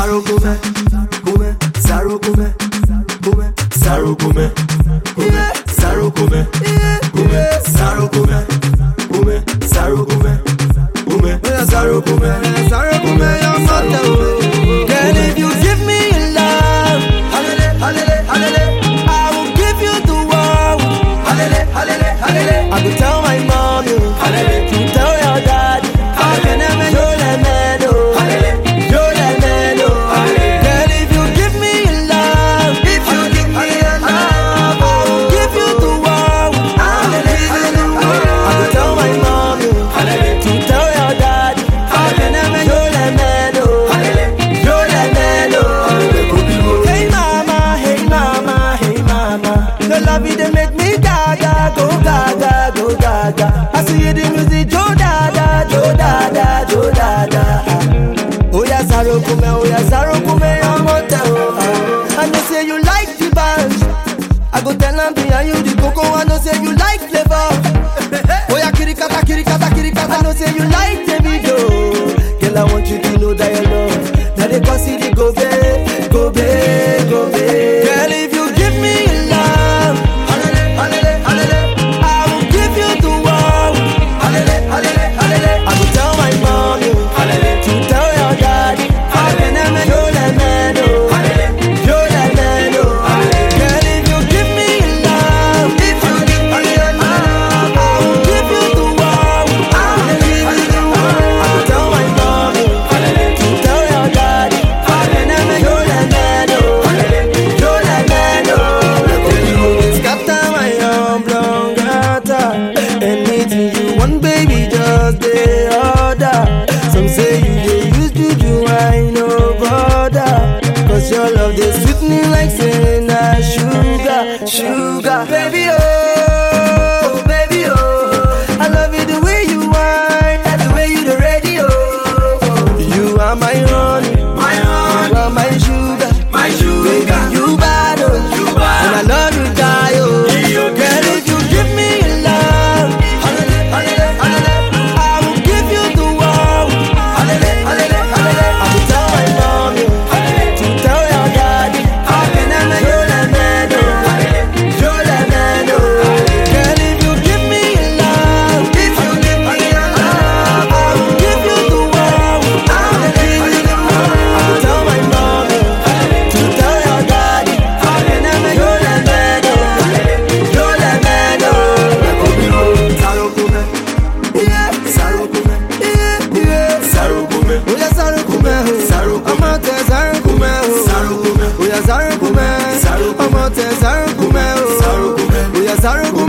Saro kume, kume, saro kume, kume, saro kume, kume, saro kume, kume, saro kume, kume, saro kume, kume, saro kume, saro kume, your mother. Girl, if you give me your love, halele, halele, halele, I will give you the world. Halele, halele, halele, I will tell my mom, halele, to tell your dad, halele, yo le medo, halele, yo le medo. Girl, if you give me your love, if you give me your love, I will give you the world. Halele, halele, I will tell my mom, halele, to tell your dad, halele, yo le medo, halele, yo le medo. Hey mama, hey mama, hey mama, your love it dey make me gaga, go gaga, go gaga. I see you the music, jo dada, jo dada, jo dada. Oh yeah, saro kume, your motel. I know say you like the band. I go tell them behind you the coco. I know say you like flavor. Oh yeah, kirikata, kirikata, kirikata. I know say you like the video. Girl, I want you to know that you love. Now they consider go babe, go babe, go babe. Girl, if you give me your love, halele, halele, halele, I will give you the world. Halele, halele, halele, I will tell my mom, halele, to tell your daddy, halele, yo le medo, halele, yo le medo. Girl, if you give me your love, if you give me your love, I will give you the world. Halele, halele, I will tell my mom, halele, to tell your daddy, halele, yo le medo, halele, yo le medo. Scatter my oblongata, anything you want, baby, just the order. Some say you dey use juju, I no bother. Cause your love dey sweet me like saying na sugar, sugar. Baby oh, baby oh, I love it the way you whine, the way you the radio. You are my honey, my honey, you are my sugar, my sugar. Baby you bad oh, you bad, and I love you die oh. Girl, if you give me your love, halele, halele, halele, I will give you the world. Halele, halele, halele, I will tell my mom, halele, to tell your daddy, halele, yo le medo, halele, yo le medo. Girl, if you give me your love, if you give me your love, I will give you the world. Halele, halele, I will tell my mom, halele, to tell your daddy, halele, yo le medo, halele, yo le medo. Saro kume, yeah, saro kume, yeah, saro kume. Oh yeah, saro kume, saro kume. Amate saro kume, saro kume. Oh yeah, saro kume, saro kume. Amate saro kume, saro kume. Oh yeah, saro kume.